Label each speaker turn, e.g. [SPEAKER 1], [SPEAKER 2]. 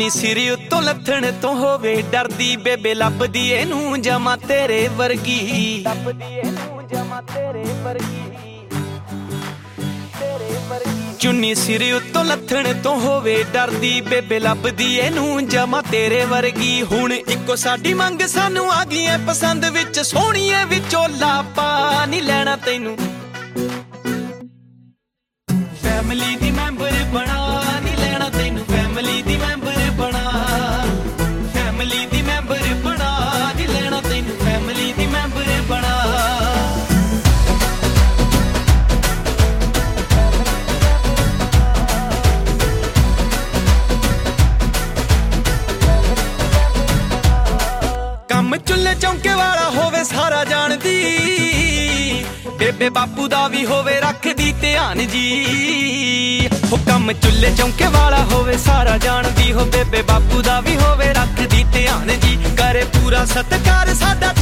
[SPEAKER 1] ਚੁੰਨੀ ਸਿਰ ਉੱਤੋਂ ਲੱਥਣ ਤੋਂ ਹੋਵੇ ਡਰਦੀ ਬੇਬੇ ਲੱਭਦੀ ਇਹਨੂੰ ਜਮਾ ਤੇਰੇ ਵਰਗੀ ਲੱਭਦੀ ਇਹਨੂੰ ਜਮਾ ਤੇਰੇ ਵਰਗੀ ਚੁੰਨੀ ਸਿਰ ਉੱਤੋਂ ਲੱਥਣ ਤੋਂ ਹੋਵੇ ਡਰਦੀ ਬੇਬੇ ਲੱਭਦੀ ਇਹਨੂੰ ਜਮਾ ਤੇਰੇ ਵਰਗੀ ਹੁਣ ਇੱਕੋ ਸਾਡੀ ਮੰਗ ਸਾਨੂੰ ਆ ਗਈ ਐ ਪਸੰਦ ਵਿੱਚ ਸੋਹਣੀਏ ਵਿੱਚੋਂ ਲਾਪਾ ਨਹੀਂ ਲੈਣਾ ਤੈਨੂੰ ਫੈਮਿਲੀ ਦੀ ਮੈਂਬਰ ਬਣਾ ਨਹੀਂ ਲੈਣਾ ਤੈਨੂੰ ਫੈਮਿਲੀ ਦੀ ਮੈਂਬਰ ਬਣਾ ਫੈਮਿਲੀ ਦੀ ਮੈਂਬਰ ਬਣਾ ਨਹੀਂ ਲੈਣਾ ਤੈਨੂੰ ਫੈਮਿਲੀ ਦੀ ਮੈਂਬਰ ਬਣਾ ਕੰਮ ਚੁੱਲ੍ਹੇ ਚੌਂਕੇ ਵਾਲਾ ਹੋਵੇ ਸਾਰਾ ਜਾਣਦੀ ਬੇਬੇ ਬਾਪੂ ਦਾ ਵੀ ਹੋਵੇ ਰੱਖਦੀ ਧਿਆਨ ਜੀ ਹੋ ਕੰਮ ਚੁੱਲ੍ਹੇ ਚੌਂਕੇ ਵਾਲਾ ਹੋਵੇ ਸਾਰਾ ਜਾਣਦੀ ਹੋ ਬੇਬੇ ਬਾਪੂ ਦਾ ਵੀ ਹੋਵੇ ਰੱਖਦੀ ਧਿਆਨ ਜੀ ਕਰੇ ਪੂਰਾ ਸਤਿਕਾਰ ਸਾਡਾ